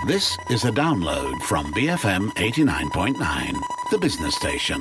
This is a download from BFM 89.9, the business station.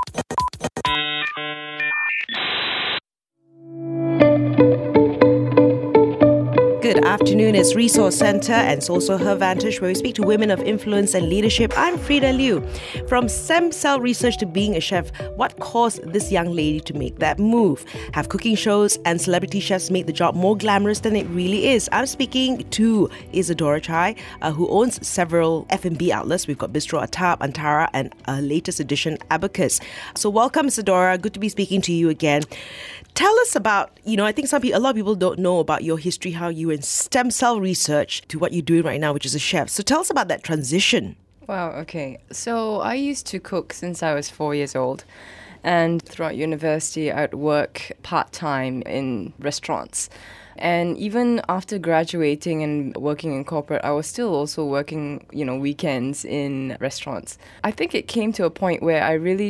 Good afternoon. It's Resource Centre and it's also Her Vantage, where we speak to women of influence and leadership. I'm Frida Liu. From stem cell research to being a chef, what caused this young lady to make that move? Have cooking shows and celebrity chefs made the job more glamorous than it really is? I'm speaking to Isadora Chai, who owns several F&B outlets. We've got Bistro Atap, Antara, and latest edition, Abacus. So welcome, Isadora. Good to be speaking to you again. Tell us about, I think a lot of people don't know about your history, how you were in stem cell research to what you're doing right now, which is a chef. So tell us about that transition. Wow, okay. So I used to cook since I was 4 years old. And throughout university, I'd work part-time in restaurants. And even after graduating and working in corporate, I was still also working, weekends in restaurants. I think it came to a point where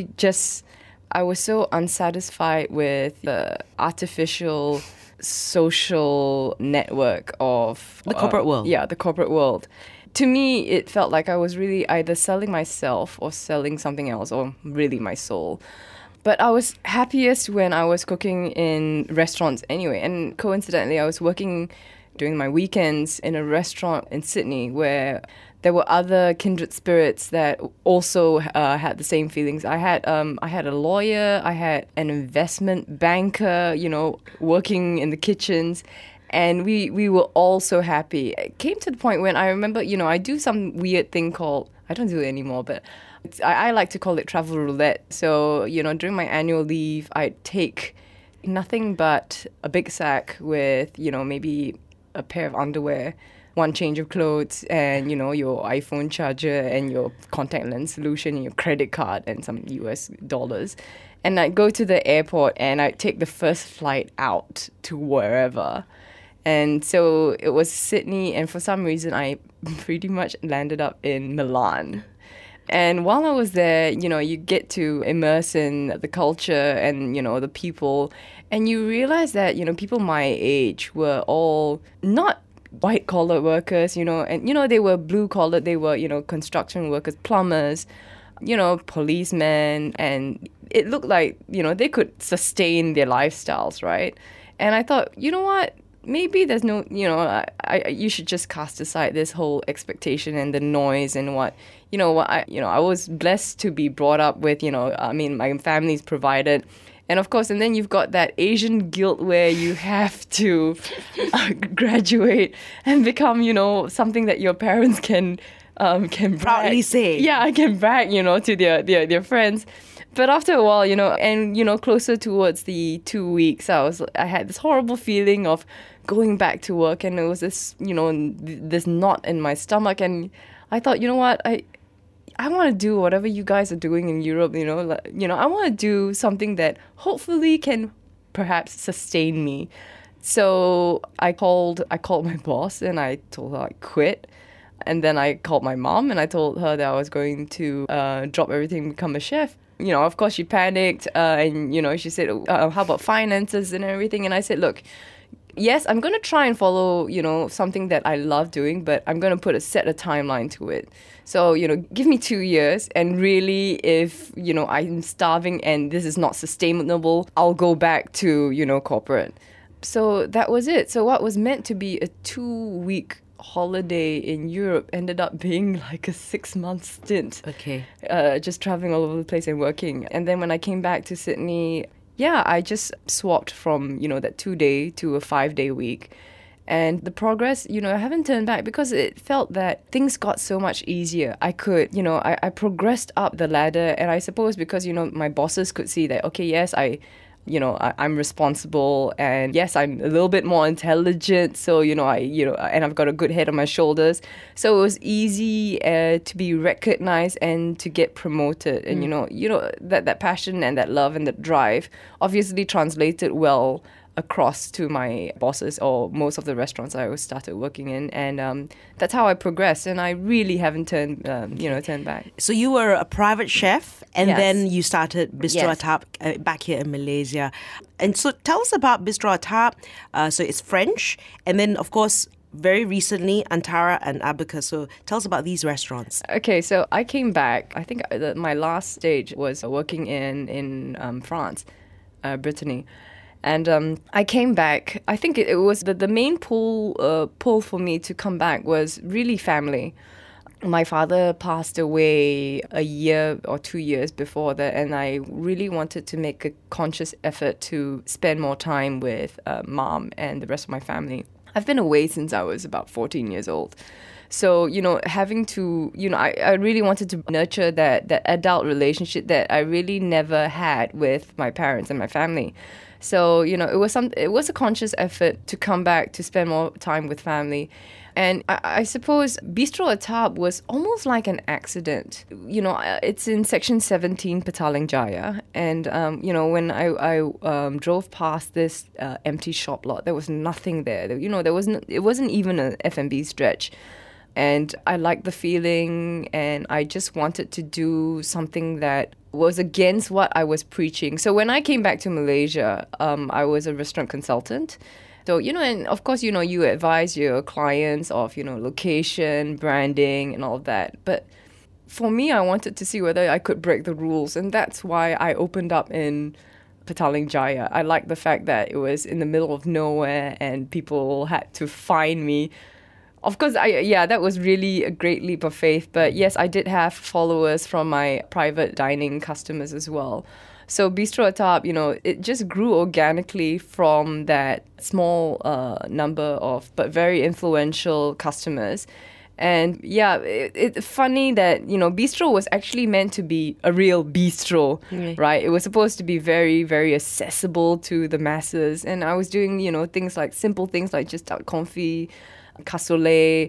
I was so unsatisfied with the artificial social network of... The corporate world. Yeah, the corporate world. To me, it felt like I was really either selling myself or selling something else, or really my soul. But I was happiest when I was cooking in restaurants anyway. And coincidentally, I was working during my weekends in a restaurant in Sydney where there were other kindred spirits that also had the same feelings. I had a lawyer, I had an investment banker, working in the kitchens, and we were all so happy. It came to the point when I remember, I do some weird thing called, I don't do it anymore, but I like to call it travel roulette. So, during my annual leave, I'd take nothing but a big sack with, maybe a pair of underwear, one change of clothes, and, your iPhone charger and your contact lens solution and your credit card and some US dollars. And I'd go to the airport and I'd take the first flight out to wherever. And so it was Sydney, and for some reason I pretty much landed up in Milan. And while I was there, you get to immerse in the culture and, the people, and you realize that, people my age were all not white-collar workers, and, they were blue-collar, they were, construction workers, plumbers, policemen, and it looked like, they could sustain their lifestyles, right? And I thought, you know what? Maybe there's no, you should just cast aside this whole expectation and the noise and what I was blessed to be brought up with, my family's provided. And of course, and then you've got that Asian guilt where you have to graduate and become, something that your parents can proudly say. Yeah, I can brag, to their friends. But after a while, and closer towards the 2 weeks, I had this horrible feeling of going back to work, and it was this, this knot in my stomach, and I thought, you know what, I want to do whatever you guys are doing in Europe, I want to do something that hopefully can perhaps sustain me. So I called my boss and I told her I quit. And then I called my mom and I told her that I was going to drop everything and become a chef. Of course she panicked and, she said, how about finances and everything? And I said, look, yes, I'm going to try and follow, something that I love doing, but I'm going to set a timeline to it. So, give me 2 years, and really if, I'm starving and this is not sustainable, I'll go back to, corporate. So that was it. So what was meant to be a 2-week holiday in Europe ended up being like a 6-month stint. Okay. Just traveling all over the place and working. And then when I came back to Sydney, I just swapped from, that 2-day to a 5-day week. And the progress, I haven't turned back because it felt that things got so much easier. I could, I progressed up the ladder, and I suppose because, my bosses could see that, okay, yes, I'm responsible, and yes, I'm a little bit more intelligent. So, and I've got a good head on my shoulders. So it was easy to be recognized and to get promoted. And, that passion and that love and that drive obviously translated well across to my bosses or most of the restaurants I started working in, and that's how I progressed. And I really haven't turned back. So you were a private chef, and Yes. then you started Bistro Yes. Atap back here in Malaysia. And so tell us about Bistro Atap. So it's French, and then of course very recently, Antara and Abacus. So tell us about these restaurants. Okay, so I came back. I think my last stage was working in France, Brittany. And I came back. I think it was the main pull for me to come back was really family. My father passed away a year or 2 years before that, and I really wanted to make a conscious effort to spend more time with mom and the rest of my family. I've been away since I was about 14 years old. So, having to, I really wanted to nurture that adult relationship that I really never had with my parents and my family. So, it was a conscious effort to come back to spend more time with family. And I suppose Bistro Atap was almost like an accident. It's in Section 17, Petaling Jaya. And, when I drove past this empty shop lot, there was nothing there. It wasn't even an F&B stretch. And I liked the feeling, and I just wanted to do something that was against what I was preaching. So when I came back to Malaysia, I was a restaurant consultant. So, and of course, you advise your clients of, location, branding, and all of that. But for me, I wanted to see whether I could break the rules. And that's why I opened up in Petaling Jaya. I liked the fact that it was in the middle of nowhere and people had to find me. Of course, that was really a great leap of faith. But yes, I did have followers from my private dining customers as well. So Bistro Atap, it just grew organically from that small number of but very influential customers. And it's funny that, bistro was actually meant to be a real bistro, right? It was supposed to be very, very accessible to the masses. And I was doing, simple things like just confit, cassoulet,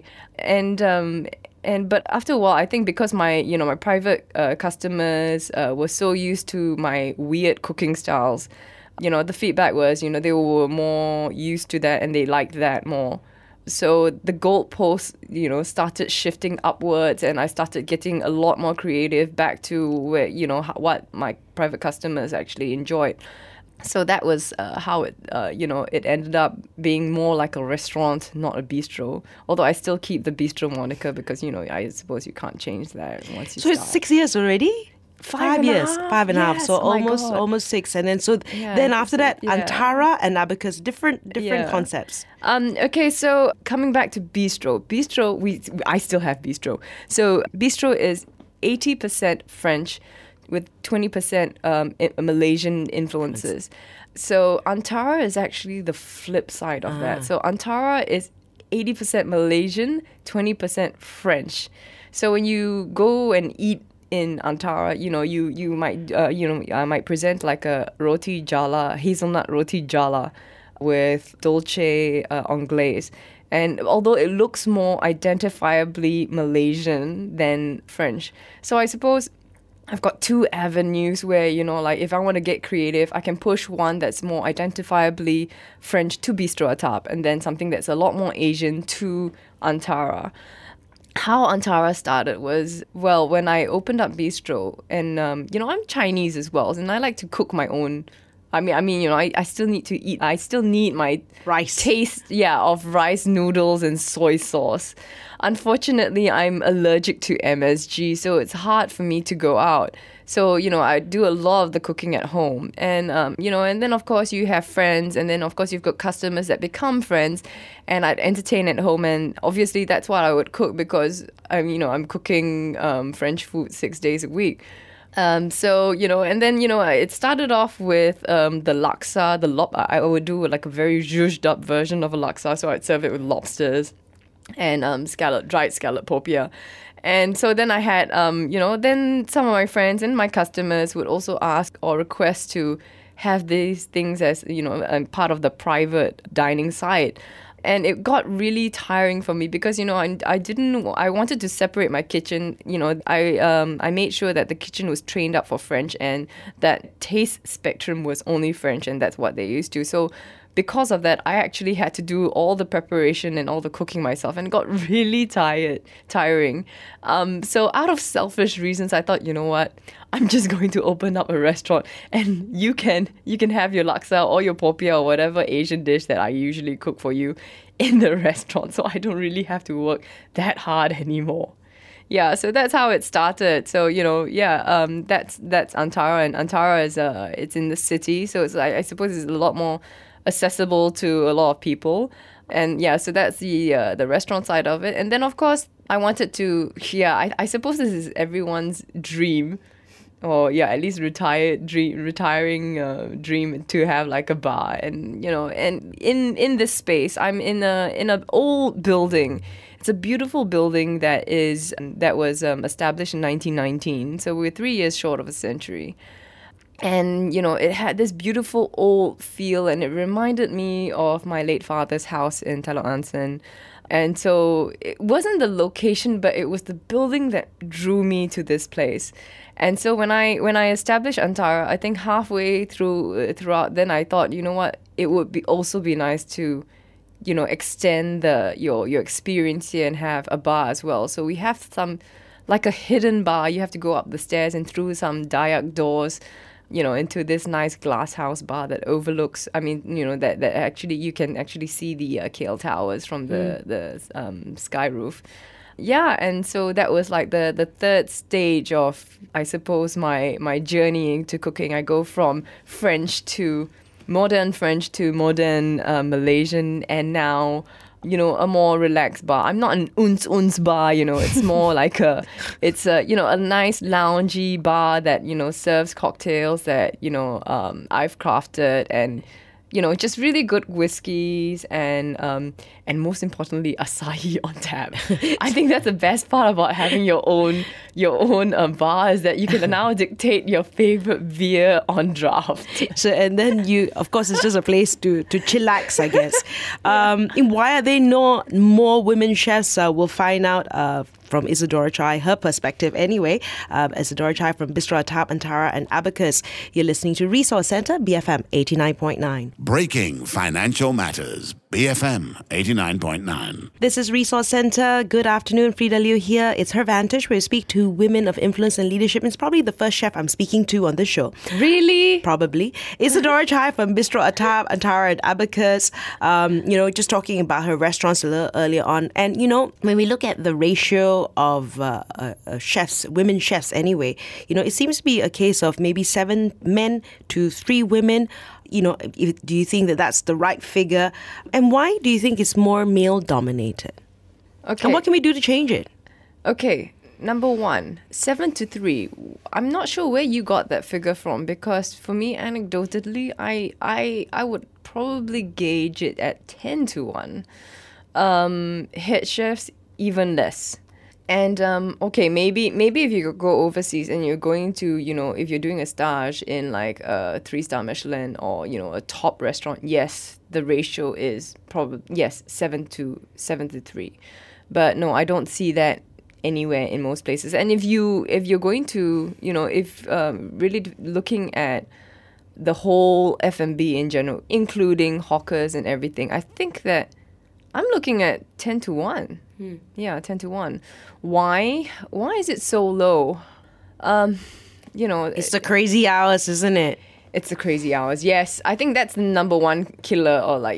but after a while, I think because my private customers were so used to my weird cooking styles, the feedback was, they were more used to that and they liked that more. So the goalposts, started shifting upwards, and I started getting a lot more creative back to where, what my private customers actually enjoyed. So that was how it, it ended up being more like a restaurant, not a bistro. Although I still keep the bistro moniker because, I suppose you can't change that once you start. So it's 6 years already? 5 years, 5.5. Yes, so almost 6. And then then after that, Antara and Abacus, different concepts. Okay, so coming back to bistro, I still have bistro. So bistro is 80% French, with 20% Malaysian influences. So Antara is actually the flip side of that. So Antara is 80% Malaysian, 20% French. So when you go and eat in Antara, you might, I might present like a roti jala, hazelnut roti jala with dolce anglaise. And although it looks more identifiably Malaysian than French. So I suppose I've got two avenues where, if I want to get creative, I can push one that's more identifiably French to Bistro Atap, and then something that's a lot more Asian to Antara. How Antara started was, when I opened up Bistro, and, I'm Chinese as well, and I like to cook my own. I still need to eat. I still need my rice taste, of rice noodles and soy sauce. Unfortunately, I'm allergic to MSG, so it's hard for me to go out. So, I do a lot of the cooking at home. And, and then, of course, you have friends. And then, of course, you've got customers that become friends. And I'd entertain at home. And obviously, that's what I would cook because, I'm cooking French food 6 days a week. And then, it started off with the laksa, I would do like a very zhuzhed up version of a laksa. So I'd serve it with lobsters and dried scallop popiah. And so then I had, then some of my friends and my customers would also ask or request to have these things as, part of the private dining site. And it got really tiring for me because, I wanted to separate my kitchen. I made sure that the kitchen was trained up for French and that taste spectrum was only French, and that's what they used to. So because of that, I actually had to do all the preparation and all the cooking myself, and it got really tiring. So out of selfish reasons, I thought, you know what? I'm just going to open up a restaurant, and you can have your laksa or your popiah or whatever Asian dish that I usually cook for you in the restaurant, so I don't really have to work that hard anymore. Yeah, so that's how it started. So that's Antara, and Antara is it's in the city, so it's I suppose it's a lot more accessible to a lot of people. And yeah, so that's the restaurant side of it. And then of course I wanted to, I suppose this is everyone's dream, or at least retiring dream, to have like a bar. And and in this space, I'm in an old building. It's a beautiful building that was established in 1919, so we're 3 years short of a century. And it had this beautiful old feel, and it reminded me of my late father's house in Telok Anson. And so it wasn't the location, but it was the building that drew me to this place. And so when I established Antara, I think halfway throughout, then I thought, you know what, it would also be nice to extend your experience here and have a bar as well. So we have like a hidden bar. You have to go up the stairs and through some Dayak doors, into this nice glass house bar that overlooks, that actually you can actually see the KL Towers from the sky roof. Yeah, and so that was like the third stage of, I suppose, my journey to cooking. I go from modern French to modern Malaysian, and now a more relaxed bar. I'm not an uns bar, it's more like a nice loungy bar that serves cocktails that I've crafted, and just really good whiskeys, and most importantly, acai on tap. I think that's the best part about having your own bar, is that you can now dictate your favorite beer on draft. So, and then of course, it's just a place to chillax, I guess. And why are there not more women chefs? We'll find out from Isadora Chai, her perspective anyway. Isadora Chai from Bistro Atap, Antara and Abacus. You're listening to Resource Centre, BFM 89.9. Breaking financial matters. BFM 89.9. This is Resource Centre. Good afternoon, Frida Liu here. It's Her Vantage, where we speak to women of influence and leadership. It's probably the first chef I'm speaking to on this show. Really? Probably. Isadora Chai from Bistro Atap, Antara and Abacus. Just talking about her restaurants a little earlier on. And, when we look at the ratio of chefs, women chefs anyway, it seems to be a case of maybe 7 men to 3 women. Do you think that that's the right figure? And why do you think it's more male-dominated? Okay. And what can we do to change it? Okay, number 1, 7 to 3. I'm not sure where you got that figure from, because for me, anecdotally, I would probably gauge it at 10 to 1. Head chefs, even less. And maybe if you go overseas and you're going to, if you're doing a stage in like a 3-star Michelin or a top restaurant, yes, the ratio is probably 7 to 3. But no, I don't see that anywhere in most places. And if you're going to, really looking at the whole F&B in general, including hawkers and everything, I think that I'm looking at 10 to 1. Yeah, 10 to 1. Why is it so low? It's the crazy hours, isn't it? It's the crazy hours. Yes, I think that's the number one killer. Or like,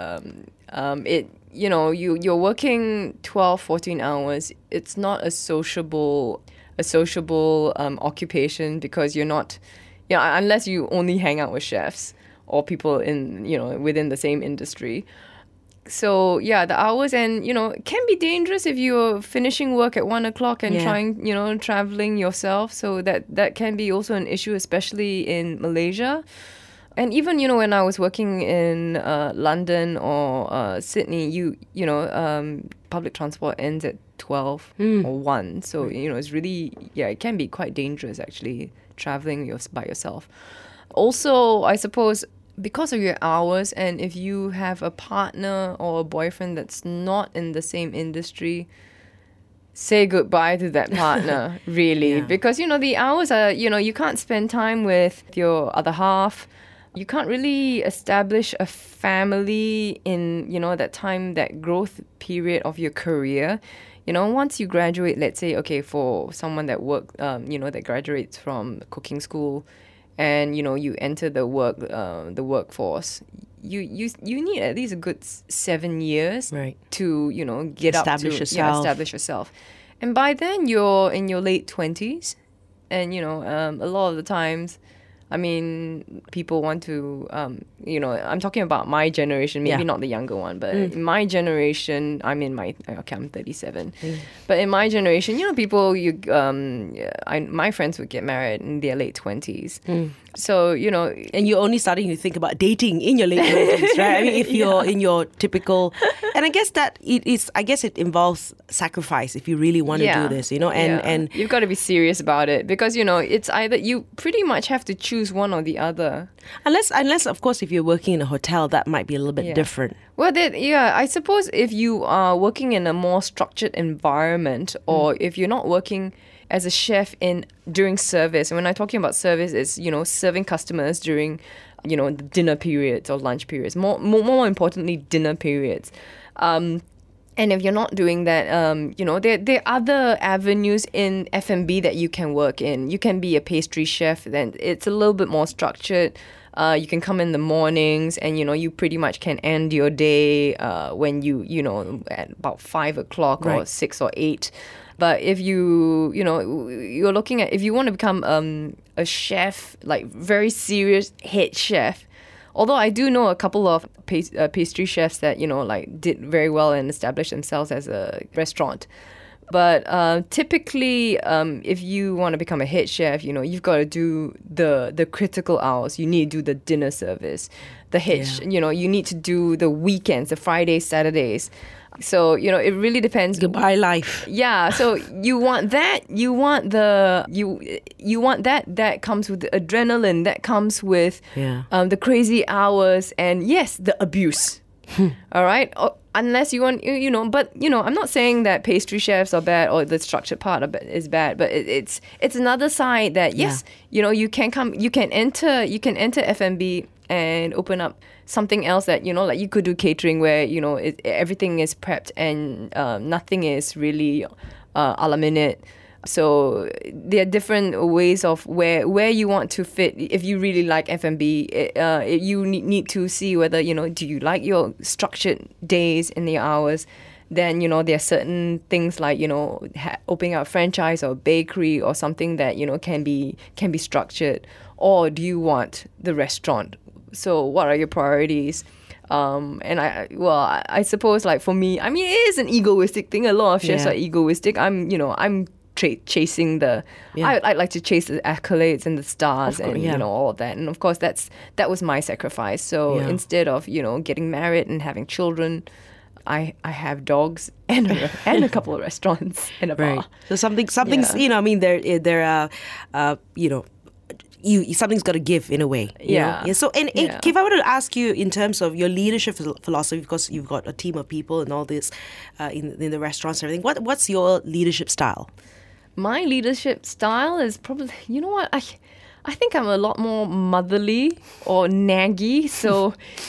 you're working 12, 14 hours. It's not a sociable occupation, because you're not, unless you only hang out with chefs or people in, within the same industry. So the hours, and it can be dangerous if you're finishing work at 1 o'clock and trying, traveling yourself. So that can be also an issue, especially in Malaysia. And even when I was working in London or Sydney, public transport ends at 12 or 1. So it's really it can be quite dangerous actually traveling by yourself. Also, I suppose, because of your hours, and if you have a partner or a boyfriend that's not in the same industry, say goodbye to that partner, really. Because, the hours are, you can't spend time with your other half. You can't really establish a family in, that time, that growth period of your career. Once you graduate, let's say, okay, for someone that that graduates from cooking school, and you enter the workforce, you need at least a good 7 years Right. to get Establish up to yourself. establish yourself, and by then you're in your late 20s, and a lot of the times, I mean, people want to, I'm talking about my generation, maybe Yeah. not the younger one, but in my generation, I'm 37. But in my generation, people, my friends would get married in their late 20s. So, And you're only starting to think about dating in your late 20s, right? I mean, if you're in your typical, and I guess that it involves sacrifice if you really want to do this, and you've got to be serious about it, because, it's either you pretty much have to choose one or the other. unless of course if you're working in a hotel, that might be a little bit different. Well, I suppose if you are working in a more structured environment, or if you're not working as a chef during service, and when I'm talking about service, it's serving customers during the dinner periods or lunch periods. More importantly, dinner periods. And if you're not doing that, there are other avenues in F&B that you can work in. You can be a pastry chef, then it's a little bit more structured. You can come in the mornings, and you pretty much can end your day when at about 5 o'clock or Right. 6 or 8. But if you're looking at, if you want to become a chef, like very serious head chef. Although I do know a couple of pastry chefs that, did very well and established themselves as a restaurant. But typically, if you want to become a head chef, you've got to do the critical hours. You need to do the dinner service. You need to do the weekends, the Fridays, Saturdays. So, it really depends. Goodbye life. Yeah, so you want that. You want that comes with the adrenaline, that comes with the crazy hours, and yes, the abuse. All right, unless you want, but I'm not saying that pastry chefs are bad or the structured part of it is bad, but it's another side that yes, you can enter F&B and open up something else that like you could do catering where everything is prepped and nothing is really a la minute. So there are different ways of where you want to fit. If you really like F&B, you need to see whether do you like your structured days and the hours. Then there are certain things like opening up a franchise or a bakery or something that can be structured. Or do you want the restaurant? So what are your priorities? And I suppose, like, for me, I mean, it is an egoistic thing. A lot of chefs are egoistic. I'm chasing I like to chase the accolades and the stars and all of that. And of course, that was my sacrifice. So instead of getting married and having children, I have dogs and a couple of restaurants and a bar. So something's I mean, there are something's got to give in a way. So, if I were to ask you in terms of your leadership philosophy, because you've got a team of people and all this in the restaurants and everything, what's your leadership style? My leadership style is probably, I think I'm a lot more motherly or naggy. So,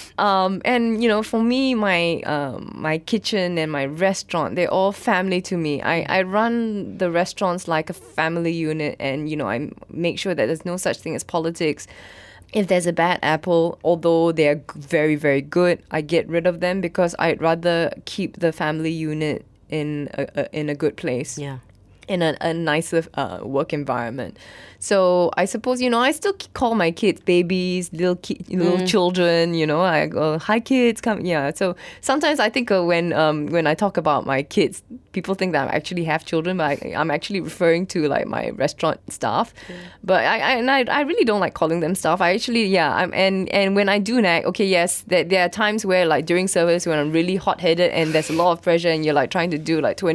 and for me, my kitchen and my restaurant, they're all family to me. I run the restaurants like a family unit, and I make sure that there's no such thing as politics. If there's a bad apple, although they're very, very good, I get rid of them because I'd rather keep the family unit in a good place. Yeah. In a nicer work environment. So I suppose, I still call my kids babies, little children, I go, hi kids, come. Yeah. So sometimes I think when I talk about my kids, people think that I actually have children, but I'm actually referring to like my restaurant staff. But I really don't like calling them staff. I actually, and when I do nag, okay, yes, there are times where like during service when I'm really hot-headed and there's a lot of pressure and you're like trying to do like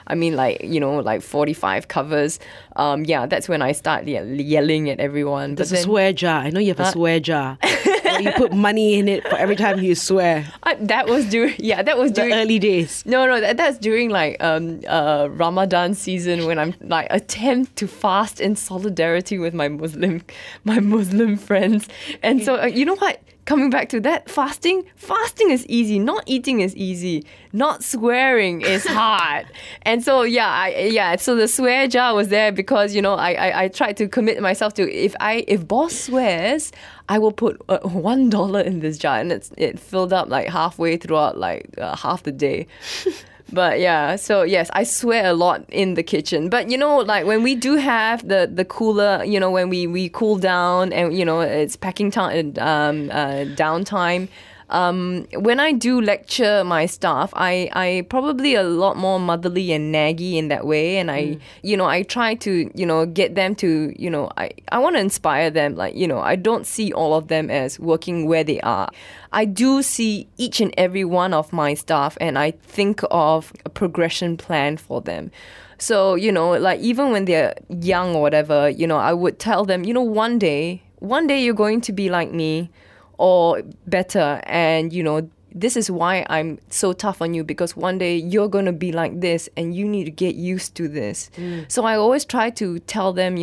45 covers. That's when I start yelling at everyone. There's a swear jar. I know you have a swear jar. You put money in it for every time you swear. That was during the early days. No, that's during like Ramadan season when I'm like attempt to fast in solidarity with my Muslim friends. And so you know what? coming back to that, fasting is easy. Not eating is easy. Not swearing is hard. And so, so the swear jar was there because, I tried to commit myself to, if boss swears, I will put $1 in this jar, and it filled up like halfway throughout half the day. But yeah, so yes, I swear a lot in the kitchen. But like when we do have the cooler, when we cool down and it's packing time, downtime. When I do lecture my staff, I probably a lot more motherly and naggy in that way, and I try to get them to I want to inspire them. Like I don't see all of them as working where they are. I do see each and every one of my staff, and I think of a progression plan for them. So like even when they're young or whatever, I would tell them, one day you're going to be like me, or better, and this is why I'm so tough on you, because one day you're going to be like this and you need to get used to this. So I always try to tell them,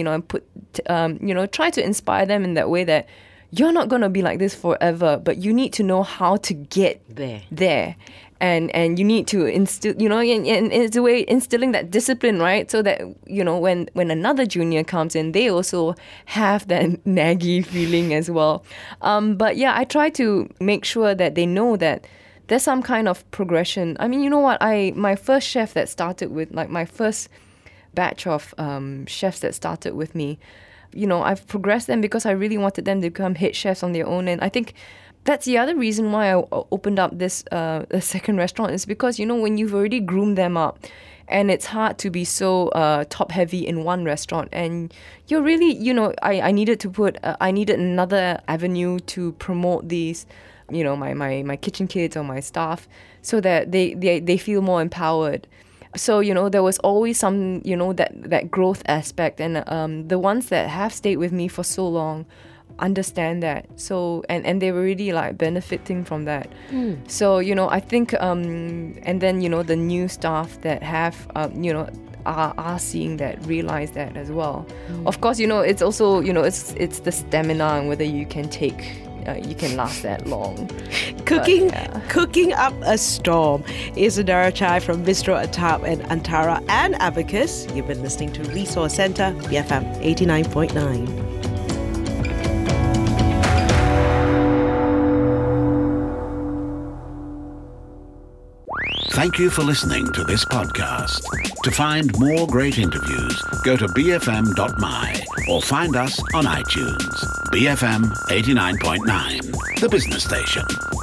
and try to inspire them in that way that you're not going to be like this forever, but you need to know how to get there. And you need to instill, and it's a way instilling that discipline, right? So that, when another junior comes in, they also have that naggy feeling as well. But yeah, I try to make sure that they know that there's some kind of progression. I mean, you know what? My first chef that started with, my first batch of chefs that started with me, I've progressed them because I really wanted them to become head chefs on their own. And I think that's the other reason why I opened up this second restaurant, is because, when you've already groomed them up, and it's hard to be so top heavy in one restaurant, and you're really, I needed another avenue to promote these, my kitchen kids or my staff, so that they feel more empowered. So, there was always some, that growth aspect, and the ones that have stayed with me for so long understand that. So, and they were really benefiting from that. So, I think, and then, the new staff that have, are seeing that, realize that as well. Of course, it's also, it's the stamina and whether you can last that long. Cooking up a storm is Adara Chai from Bistro Atap and Antara and Abacus. You've been listening to Resource Centre, BFM 89.9. Thank you for listening to this podcast. To find more great interviews, go to bfm.my or find us on iTunes. BFM 89.9, the business station.